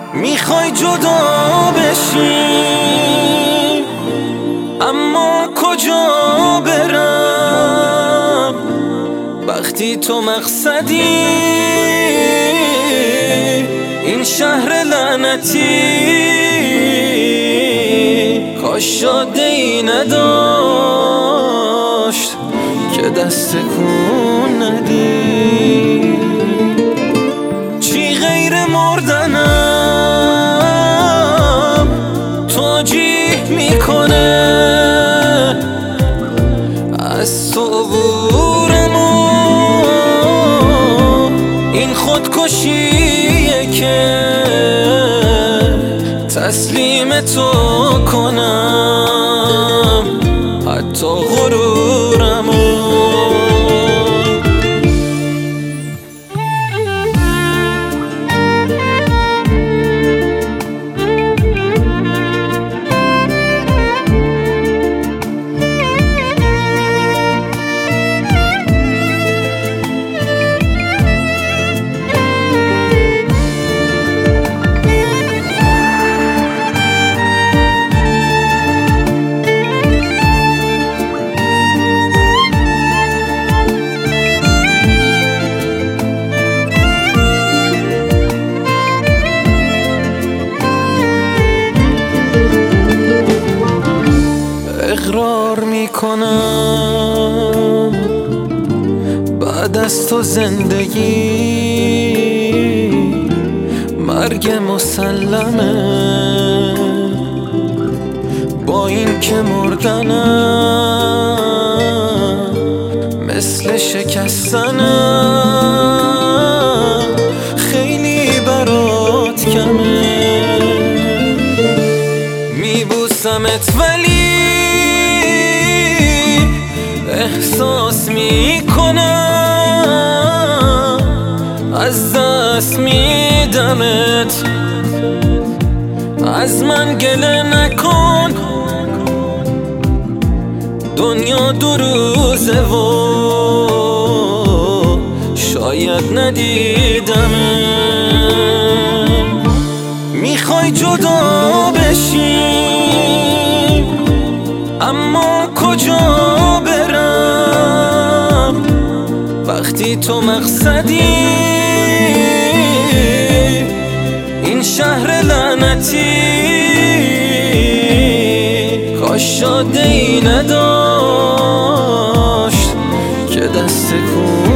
میخوای جدا بشی اما کجا برم وقتی تو مقصدی این شهر لعنتی. کاش جاده‌ای نداشت که دست کن ندی. چی غیر مردنم توجیه میکنه از تو عبورمو. این خودکشیه که تسلیم تو کنم حتی غرورمو. اقرار میکنم بعد از تو زندگی مرگ مسلمه. با این که مردنم مثل شکستنم خیلی برات کمه. میبوسمت ولی احساس میکنم از دست میدمت. از من گله نکن دنیا دو روزه و شاید ندیدمت. میخوای جدا بشی اما کجا برم وقتی تو مقصدی این شهر لعنتی. کاش جاده‌ای نداشت که دست کن